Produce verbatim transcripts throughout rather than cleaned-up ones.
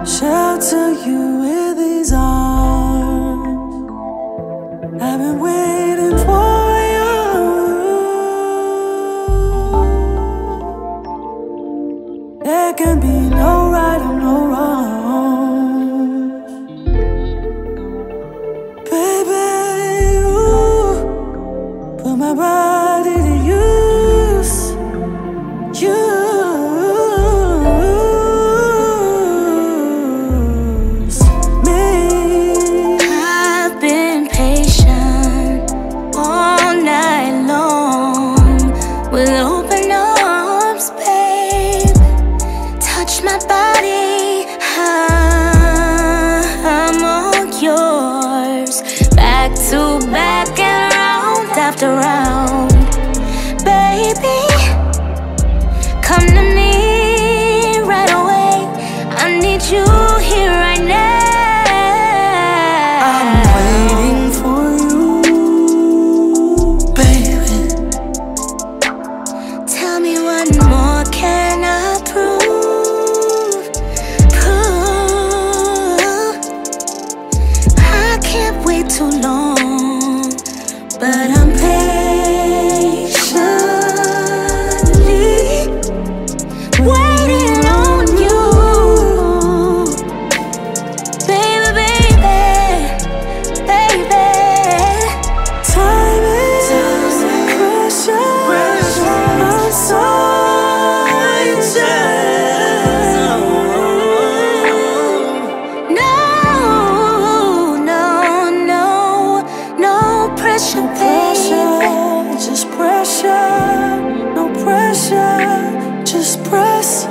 Shelter you with these arms. I've been waiting for you. There can be no right or no wrong. Baby, you put my body to use. You with open arms, babe. Touch my body, I'm all yours. Back to back and round after round. Baby, come to me right away. I need you here right now. Tell me what more can I prove? Prove I can't wait too long, but I'm patiently waiting on you, baby, baby, baby. Time is precious. I'm so No, no, no, no pressure, baby. Just pressure, no pressure, just press.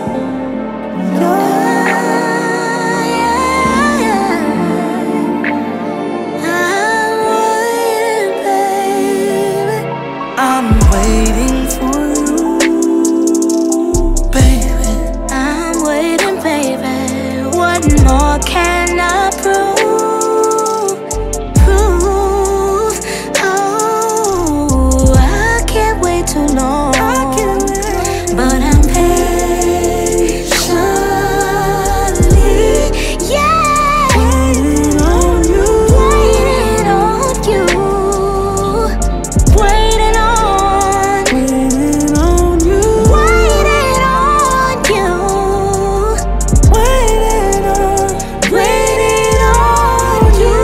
I'm waiting for you, baby. I'm waiting, baby. What more can I prove? Prove. Oh, I can't wait too long. I can't wait. But I'm patiently, yeah, Waiting on you, waiting on you, waiting on, waiting on you, waiting on you, waiting on, waiting on you.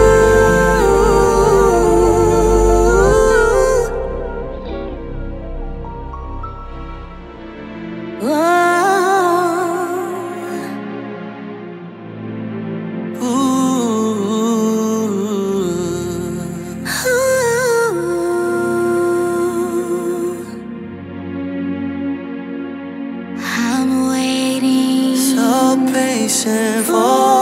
I'm waiting. so patient for